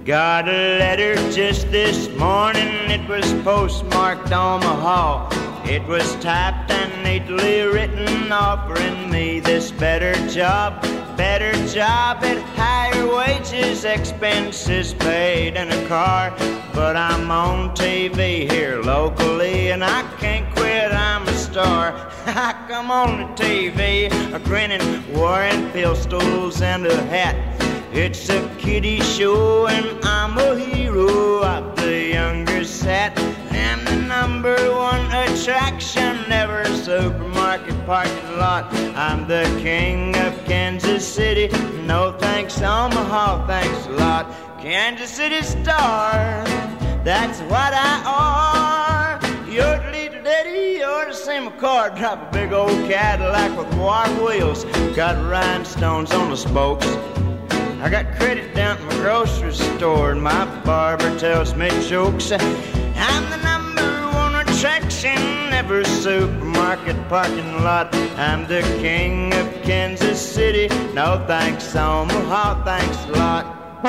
Got a letter just this morning, it was postmarked Omaha. It was typed and neatly written, offering me this better job at higher wages, expenses paid, and a car. But I'm on TV here locally, and I can't quit, I'm a star. I come on the TV, a grinning, wearing pistols and a hat. It's a kiddie show, and I'm a hero of the younger set. I'm the number one attraction, never supermarket parking lot. I'm the king of Kansas City, no thanks Omaha, thanks a lot. Kansas City star, that's what I are. You're the leader, daddy, you're the same car. Drive a big old Cadillac with wide wheels, got rhinestones on the spokes. I got credit down at my grocery store, and my barber tells me jokes. I'm the number one attraction, every supermarket parking lot. I'm the king of Kansas City, no thanks Omaha, thanks a lot.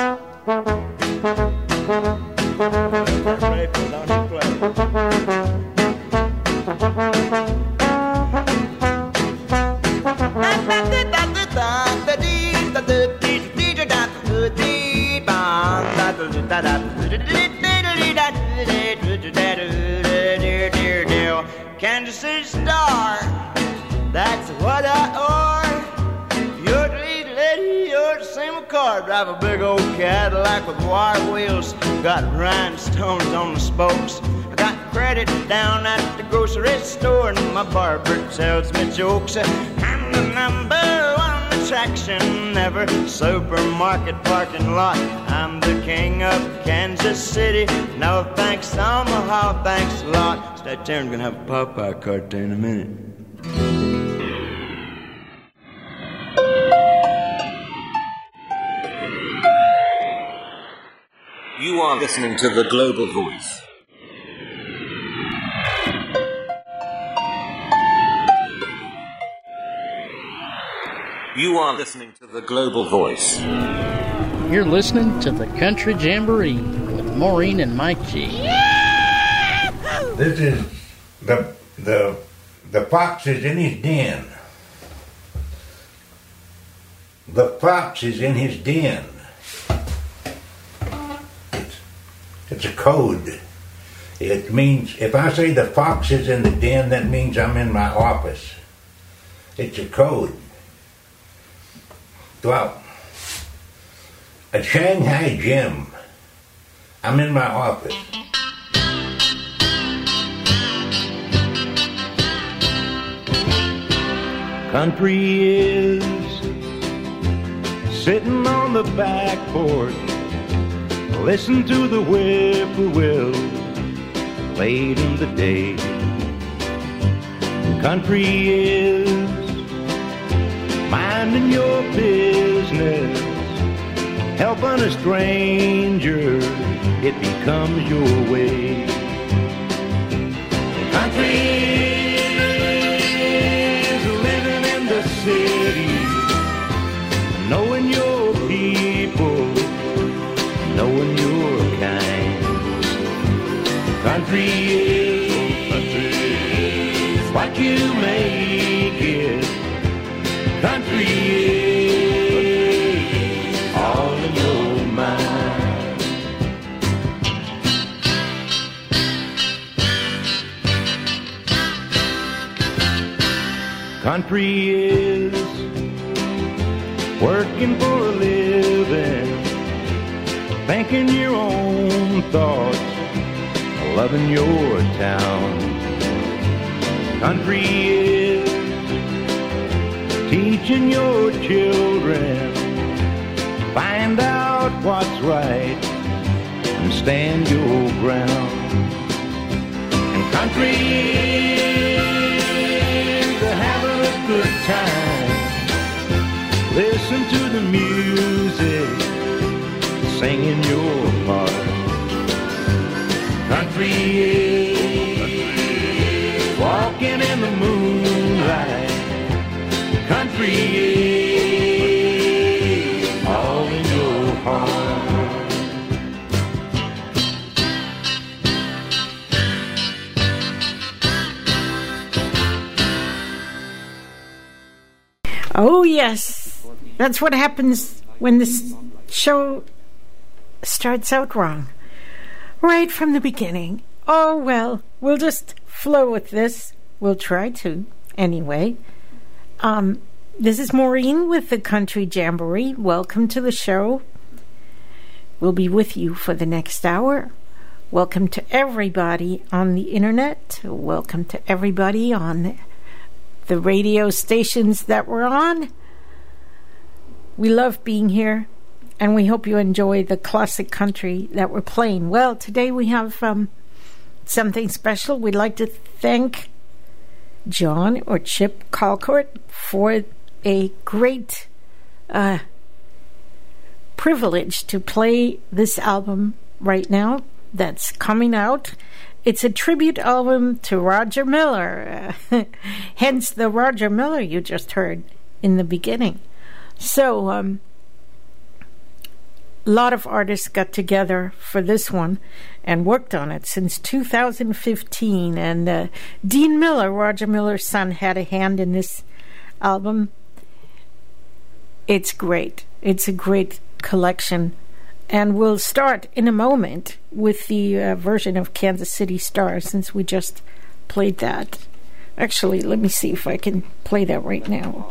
Kansas City star, that's what I are. You're the lead lady, you're the same car. Drive a big old Cadillac with wide wheels, got rhinestones on the spokes. I got credit down at the grocery store, and my barber tells me jokes. I'm the number one attraction, never supermarket parking lot. I'm the king of Kansas City, no thanks Omaha, thanks a lot. Stay tuned, gonna have a Popeye cartoon in a minute. You are listening to The Global Voice. You are listening to The Global Voice. You're listening to the Country Jamboree with Maureen and Mike G. This is the fox is in his den. The fox is in his den. It's a code. It means, if I say the fox is in the den, that means I'm in my office. It's a code. Well, at Shanghai Gym, I'm in my office. Country is sitting on the back porch, listen to the whippoorwill late in the day. Country is minding your business, helping a stranger, it becomes your way. Country is living in the city, knowing your people, knowing your kind. Country is what you make it. Country is all in your mind. Country is working for a living, thinking your own thoughts, loving your town. Country is teaching your children, find out what's right and stand your ground. And country is having a good time, listen to the music, singing your part. Country is walking in the moonlight. Country is all in your heart. Oh, yes. That's what happens when this show starts out wrong. Right from the beginning. Oh, well, we'll just flow with this. We'll try to, anyway. This is Maureen with the Country Jamboree. Welcome to the show. We'll be with you for the next hour. Welcome to everybody on the internet. Welcome to everybody on the radio stations that we're on. We love being here, and we hope you enjoy the classic country that we're playing. Well, today we have something special. We'd like to thank John or Chip Colcourt for a great privilege to play this album right now that's coming out. It's a tribute album to Roger Miller, hence the Roger Miller you just heard in the beginning. So, a lot of artists got together for this one and worked on it since 2015. And Dean Miller, Roger Miller's son, had a hand in this album. It's great. It's a great collection. And we'll start in a moment with the version of Kansas City Star, since we just played that. Actually, let me see if I can play that right now.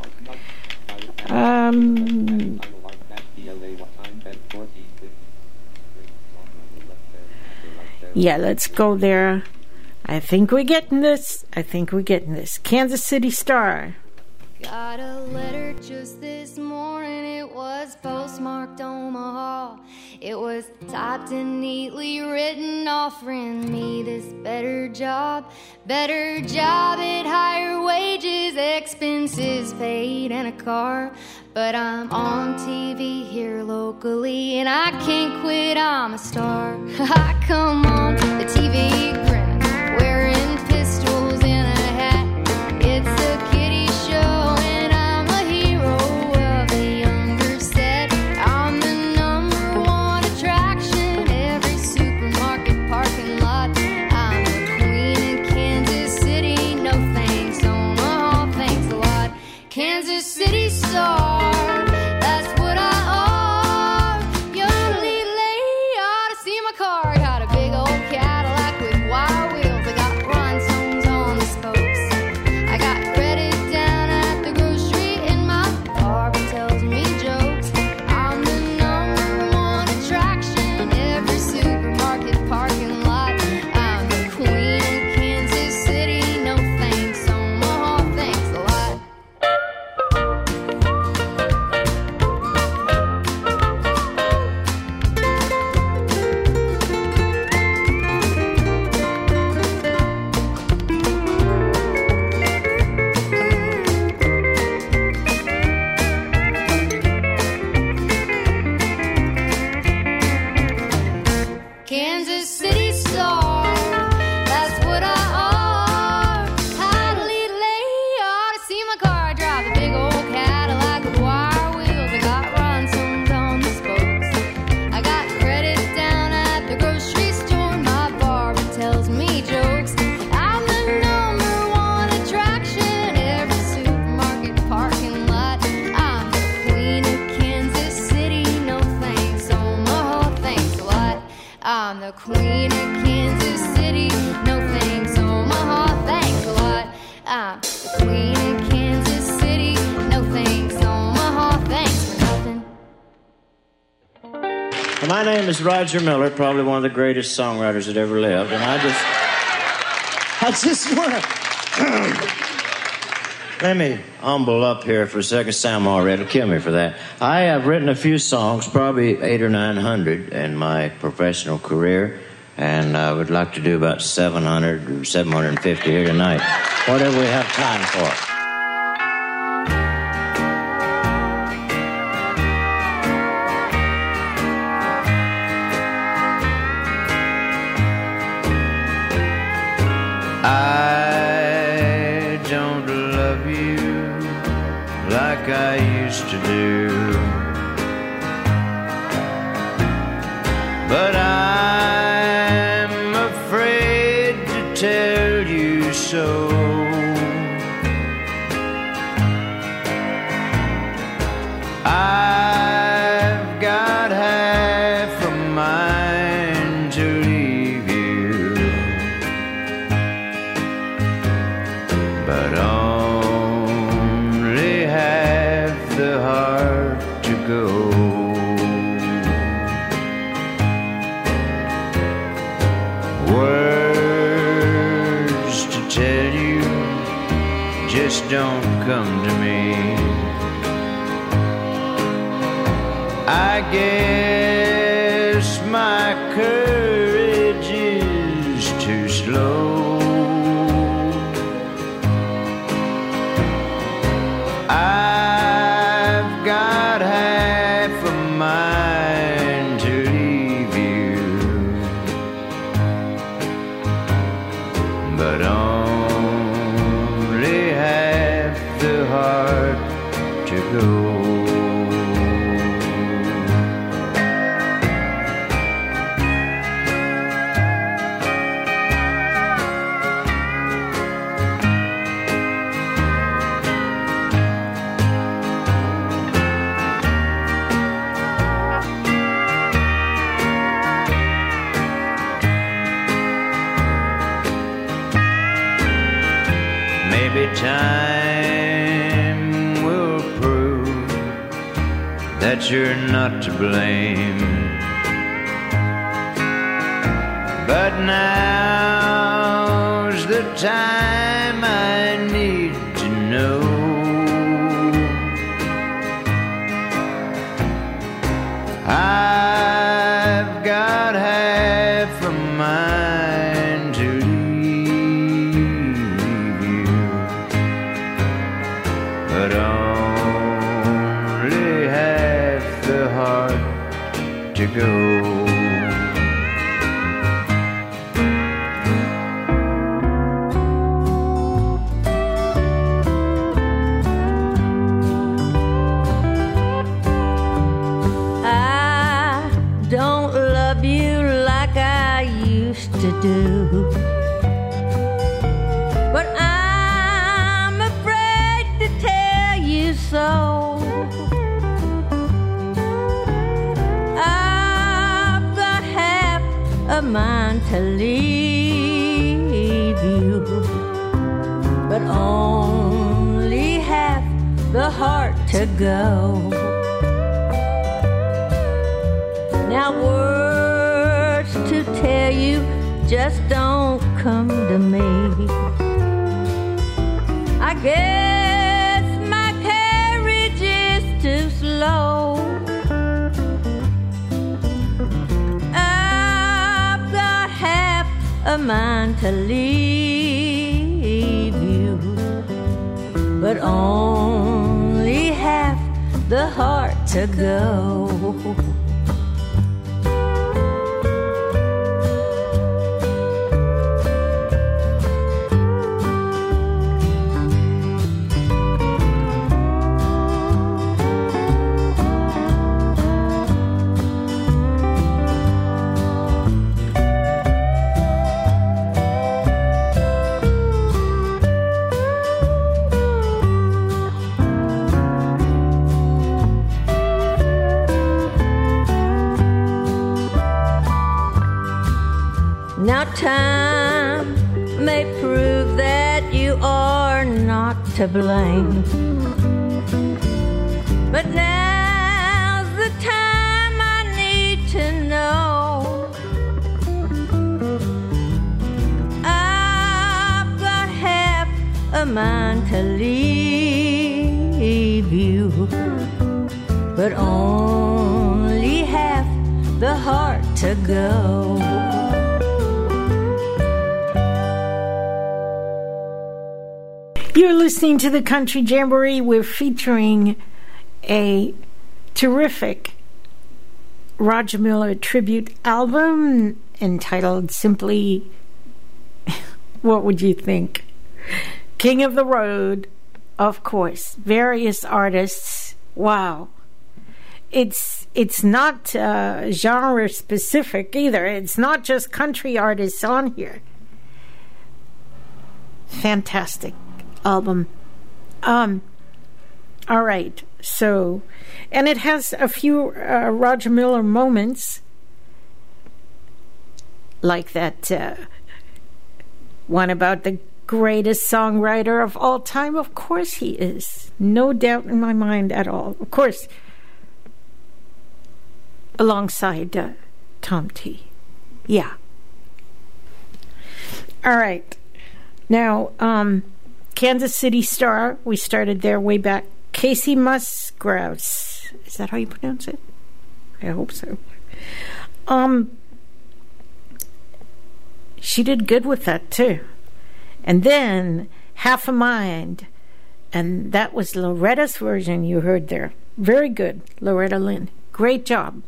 Yeah, let's go there. I think we're getting this. Kansas City Star. Got a letter just this morning, it was postmarked Omaha. It was typed and neatly written, offering me this better job at higher wages, expenses paid, and a car. But I'm on TV here locally, and I can't quit, I'm a star. I come on the TV grinning, wearing pistols in a hat. It's a kiddie show. Kansas City Star, that's what I are. Young lead lady ought to see my car. Got a big old Cadillac with wire wheels. I got rhinestones on the spokes. I got credit down at the grocery, and my barber tells me jokes. I'm the #1 attraction, every supermarket parking lot. I'm the queen of Kansas City, no thanks, Omaha, thanks a lot. Kansas City Star, that's what I are. Had a lead lady, ought to see my car. Drive a big old Cadillac with wire wheels. I got rhinestones on the spokes. I got credit down at the grocery store. My barber tells me jokes. I'm the #1 attraction, every supermarket parking lot. I'm the queen of Kansas City, no thanks, Omaha, thanks a lot. I'm the queen of Kansas City, no thanks, Omaha, thanks a lot. I'm the queen of Kansas City, no thanks, Omaha, thanks for nothing. My name is Roger Miller, probably one of the greatest songwriters that ever lived, and I just want to let me humble up here for a second. Sam already will kill me for that. I have written a few songs, probably 800 or 900 in my professional career, and I would like to do about 700 or 750 here tonight, whatever we have time for. I don't love you like I used to do, but I'm afraid to tell you so. go. Words to tell you just don't come to me. I guess my courage is too slow. I've got half a mind to leave you, but only half the heart to go. Maybe time will prove that you're not to blame, but now's the time I need to know. I've got half a mind to leave you, but only half the heart to go. To do, but I'm afraid to tell you so. I've got half a mind to leave you, but only half the heart to go. Now words to tell you just don't come to me. I guess my carriage is too slow. I've got half a mind to leave you, but only half the heart to go. Now time may prove that you are not to blame, but now's the time I need to know. I've got half a mind to leave you, but only half the heart to go. You're listening to the Country Jamboree. We're featuring a terrific Roger Miller tribute album entitled simply, what would you think? King of the Road, of course. Various artists. Wow. It's not genre specific either. It's not just country artists on here. Fantastic album. All right. So, and it has a few Roger Miller moments, like that one about the greatest songwriter of all time. Of course he is. No doubt in my mind at all. Of course, alongside Tom T. Yeah. All right. Now, Kansas City Star, we started there way back. Casey Musgraves. Is that how you pronounce it? I hope so. She did good with that, too. And then, Half a Mind. And that was Loretta's version you heard there. Very good, Loretta Lynn. Great job.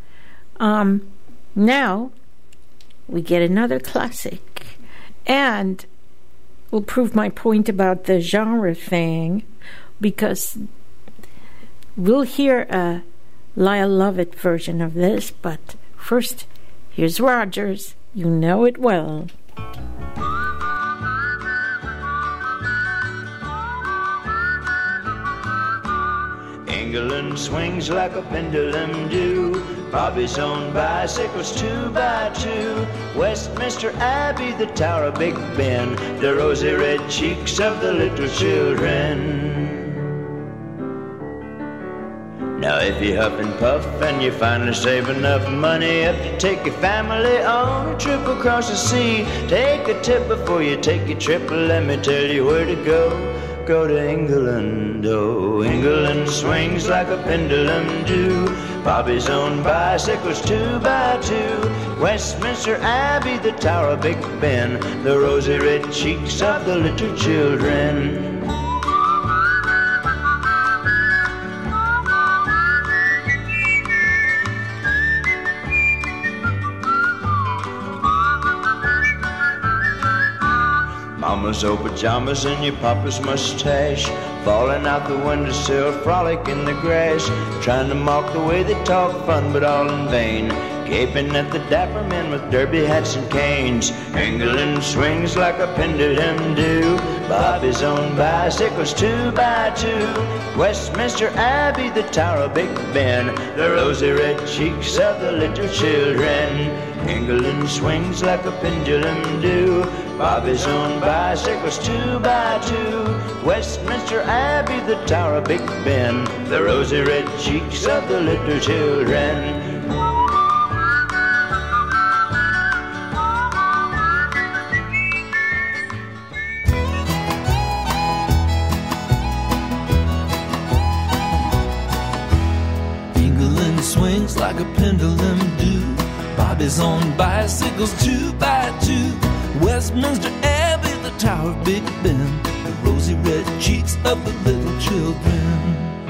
Now, we get another classic. And we'll prove my point about the genre thing, because we'll hear a Lyle Lovett version of this, but first, here's Rogers. You know it well. England swings like a pendulum do. Bobby's on bicycles 2 by 2. Westminster Abbey, the Tower of Big Ben, the rosy red cheeks of the little children. Now if you huff and puff and you finally save enough money up to take your family on a trip across the sea, take a tip before you take your trip. Let me tell you where to go. Go to England, oh, England swings like a pendulum do. Bobby's on bicycles 2 by 2. Westminster Abbey, the Tower of Big Ben, the rosy red cheeks of the little children. Mama's old pajamas and your papa's mustache falling out the windowsill, frolic in the grass, trying to mock the way they talk fun, but all in vain, gaping at the dapper men with derby hats and canes. England swings like a pendulum do. Bobby's on bicycles 2 by 2. Westminster Abbey, the Tower of Big Ben, the rosy red cheeks of the little children. England swings like a pendulum do. Bobby's on bicycles 2 by 2. Westminster Abbey, the Tower of Big Ben, the rosy red cheeks of the little children. England swings like a pendulum do. Bobby's on bicycles 2 by 2. Westminster Abbey, the Tower of Big Ben, the rosy red cheeks of the little children.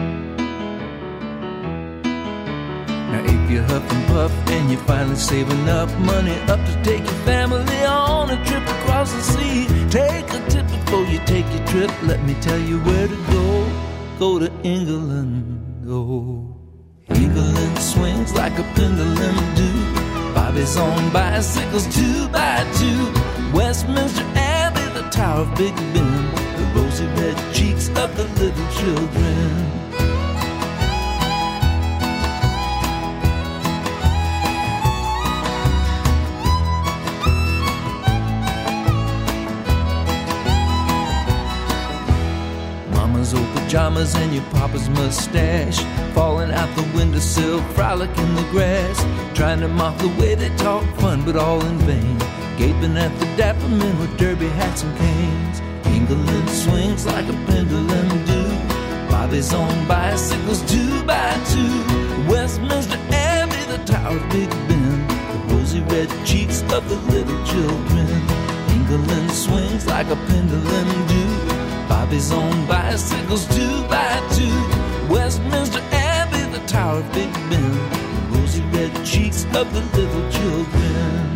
Now if you huff and puff and you finally save enough money up to take your family on a trip across the sea, take a tip before you take your trip. Let me tell you where to go. Go to England, oh. England swings like a pendulum do. Bobby's on bicycles 2 by 2. Westminster Abbey, the Tower of Big Ben, the rosy red cheeks of the little children. Mama's old pajamas and your papa's mustache falling out the windowsill, frolic in the grass, trying to mock the way they talk fun, but all in vain, gaping at the dapper men with derby hats and canes. England swings like a pendulum do. Bobby's on bicycles 2 by 2. Westminster Abbey, the Tower of Big Ben, the rosy red cheeks of the little children. England swings like a pendulum do. Bobby's on bicycles 2 by 2. Westminster Abbey, the Tower of Big Ben, the rosy red cheeks of the little children.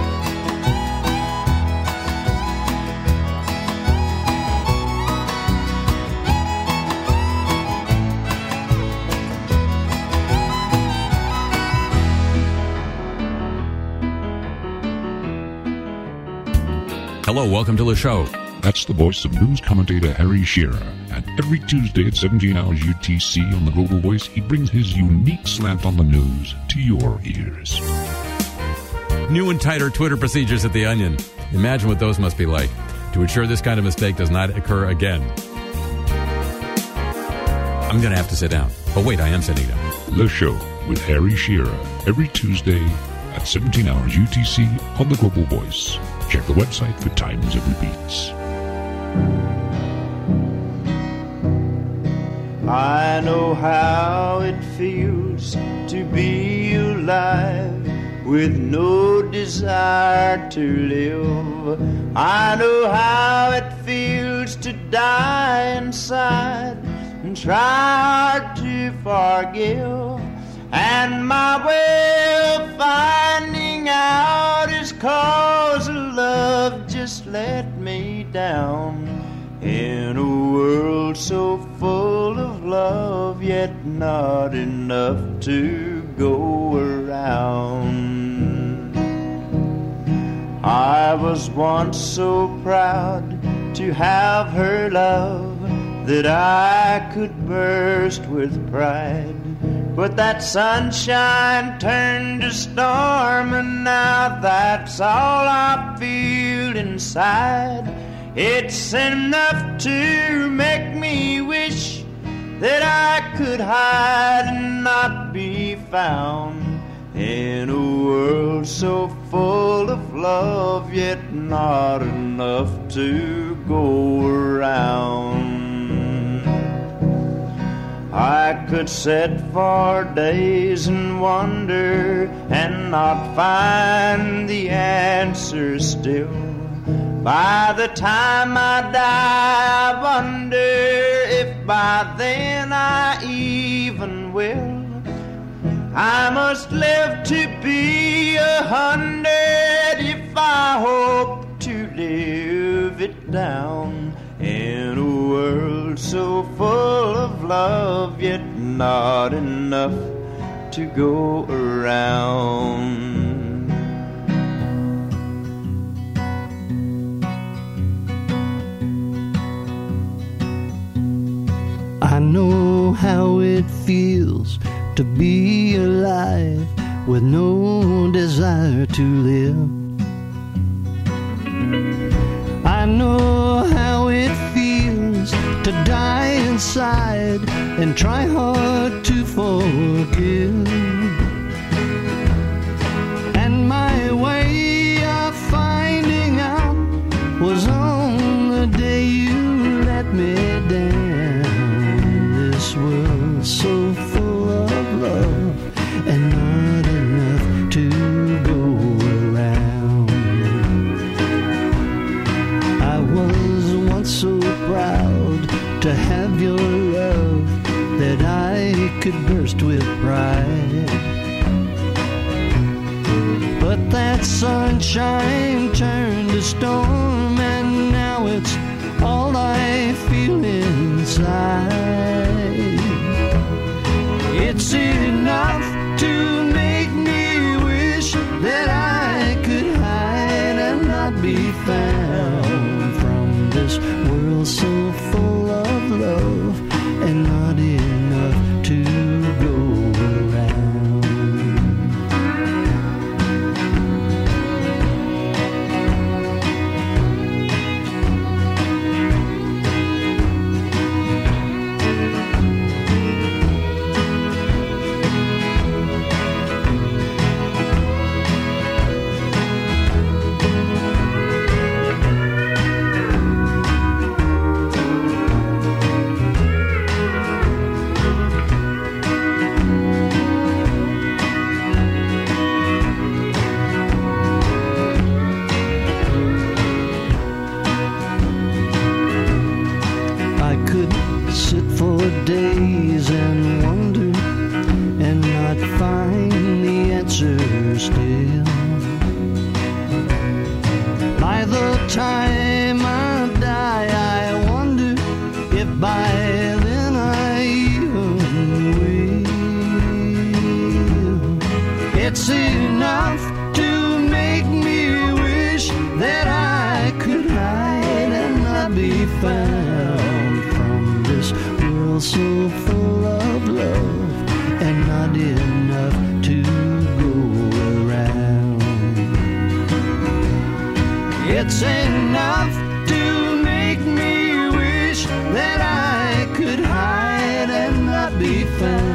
Hello, welcome to the show. That's the voice of news commentator Harry Shearer. And every Tuesday at 17 hours UTC on the Global Voice, he brings his unique slant on the news to your ears. New and tighter Twitter procedures at The Onion. Imagine what those must be like to ensure this kind of mistake does not occur again. I'm going to have to sit down. Oh, wait, I am sitting down. The Show with Harry Shearer every Tuesday at 17 hours UTC on the Global Voice. Check the website for times and repeats. I know how it feels to be alive with no desire to live. I know how it feels to die inside and try hard to forgive. And my way of finding out is 'cause love just let me down. In a world so full of love, yet not enough to go around. I was once so proud to have her love that I could burst with pride. But that sunshine turned to storm, and now that's all I feel inside. It's enough to make me wish that I could hide and not be found. In a world so full of love, yet not enough to go around. I could sit for days and wonder and not find the answer still. By the time I die, I wonder if by then I even will. I must live to be 100 if I hope to live it down. In a world so full of love, yet not enough to go around. I know how it feels to be alive with no desire to live. I know how it feels to die inside and try hard to forgive. And my way of finding out was on the day you let me down. This world so full of love and not enough to go around. I was once so proud to have your love that I could burst with pride. But that sunshine turned to storm, and now it's all I feel inside. It's enough to make me wish that I could hide and not be found from this world so full of love and not enough to go around. Days and wonder and not find the answer still. By the time I die, I wonder if by then I even will. It's enough to make me wish that I could hide and not be found from this world so full of love and not enough to go around. It's enough to make me wish that I could hide and not be found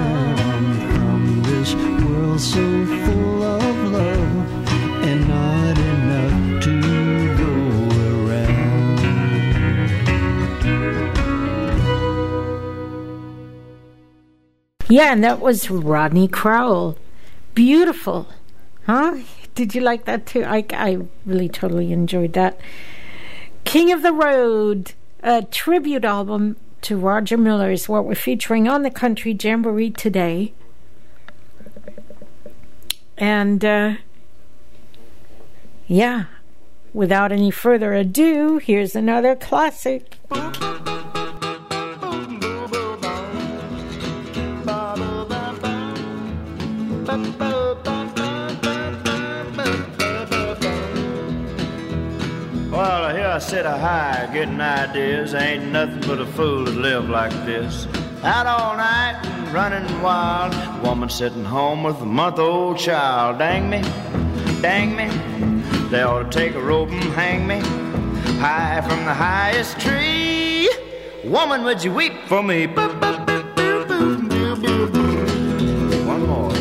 this world so full of love and not enough to go around. Yeah, and that was Rodney Crowell. Beautiful. Huh? Did you like that too? I really totally enjoyed that. King of the Road, a tribute album to Roger Miller is what we're featuring on the Country Jamboree today. And, yeah, without any further ado, here's another classic. Well, here I sit a high, getting ideas. Ain't nothing but a fool to live like this. Out all night and running wild. Woman sitting home with a month-old child. Dang me, they ought to take a rope and hang me high from the highest tree. Woman, would you weep for me? One more.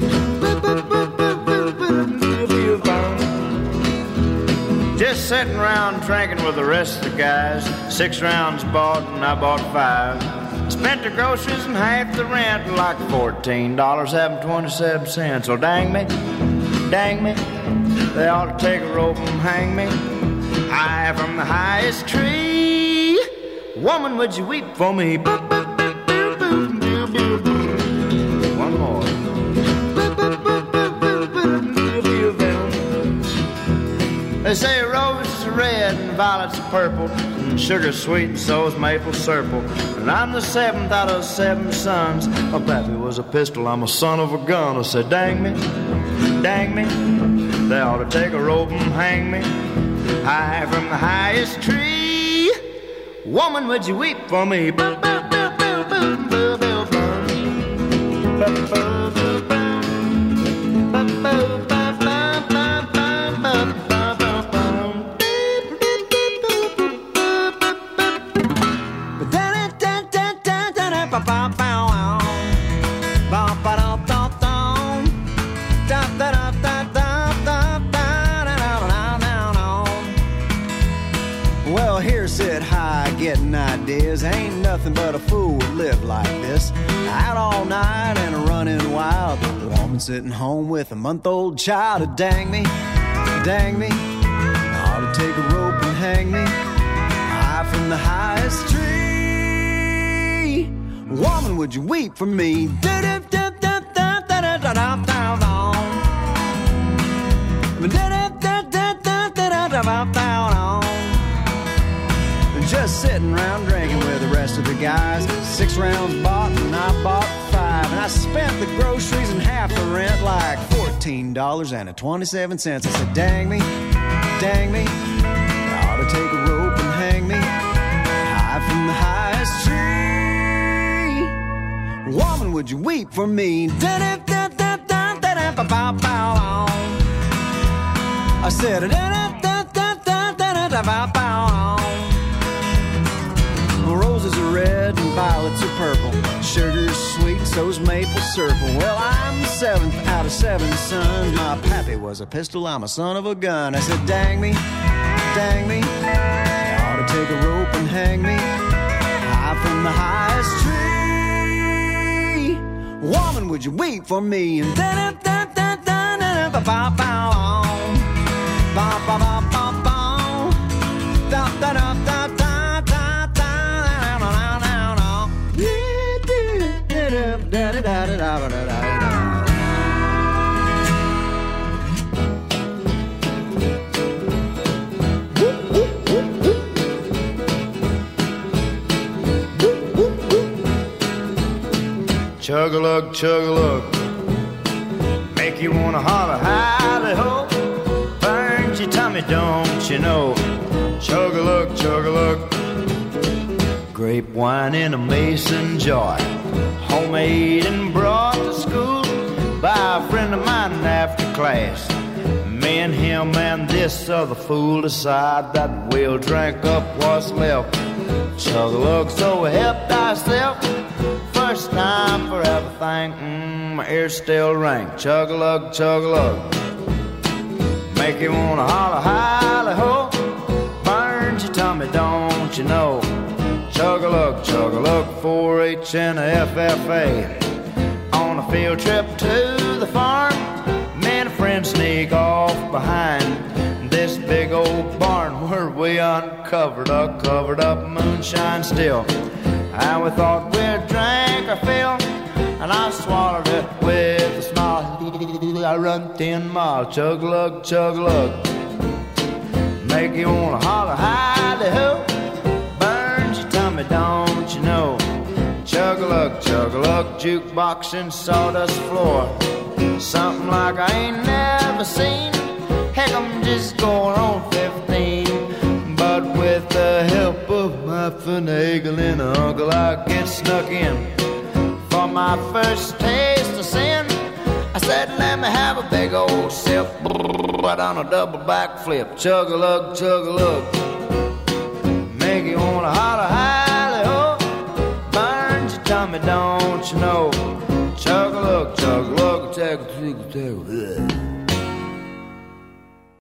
Just sitting around drinking with the rest of the guys. 6 rounds bought and I bought 5. Spent the groceries and half the rent, like $14 having 27 cents. Oh, dang me, they ought to take a rope and hang me high from the highest tree. Woman, would you weep for me? One more. They say roses are red and violets are purple, and sugar's sweet and so's maple syrup. And I'm the 7th out of 7 sons. My pappy was a pistol, I'm a son of a gun. I said, dang me, they ought to take a rope and hang me high from the highest tree. Woman, would you weep for me? Well, here sit high, getting ideas. Ain't nothing but a fool would live like this. Out all night and running wild. The woman sitting home with a month-old child. Dang me, I ought to take a rope and hang me high from the highest tree. Woman, would you weep for me? Just sitting around drinking with the rest of the guys. 6 rounds bought and I bought 5. And I spent the groceries and half the rent, like $14.27. I said, dang me, I ought to take a rope and hang me high from the highest tree. Woman, would you weep for me? I said, roses are red and violets are purple. Sugar's sweet, so's maple syrup. Well, I'm the 7th out of 7 sons. My pappy was a pistol, I'm a son of a gun. I said, dang me, I ought to take a rope and hang me high from the highest tree. Woman, would you weep for me? And Chug-a-lug, chug-a-lug, make you wanna holler, howdy-ho. Burns your tummy, don't you know? Chug-a-lug, chug-a-lug, grape wine in a mason jar, homemade and brought to school by a friend of mine after class. Me and him and this other fool decide that we'll drink up what's left. Chug-a-lug, so we helped ourselves. First first time for everything. My ears still ring. Chug-a-lug, chug-a-lug. Make you wanna holler, hally-ho. Burns your tummy, don't you know? Chug-a-lug, chug-a-lug, 4-H and a FFA. On a field trip to the farm, me and a friend sneak off behind this big old barn where we uncovered a covered up moonshine still. And we thought we'd drink our fill, and I swallowed it with a smile. I run 10 miles, chug-a-lug, chug-a-lug. Make you wanna holler, hally-ho. Burns your tummy, don't you know? Chug-a-lug, chug-a-lug, jukebox and sawdust floor. Something like I ain't never seen. Heck, I'm just going on 15. But with the help of my finagling uncle, I get snuck in. For my first taste of sin, I said, let me have a big old sip. Right on a double backflip. Chug-a-lug, chug-a-lug.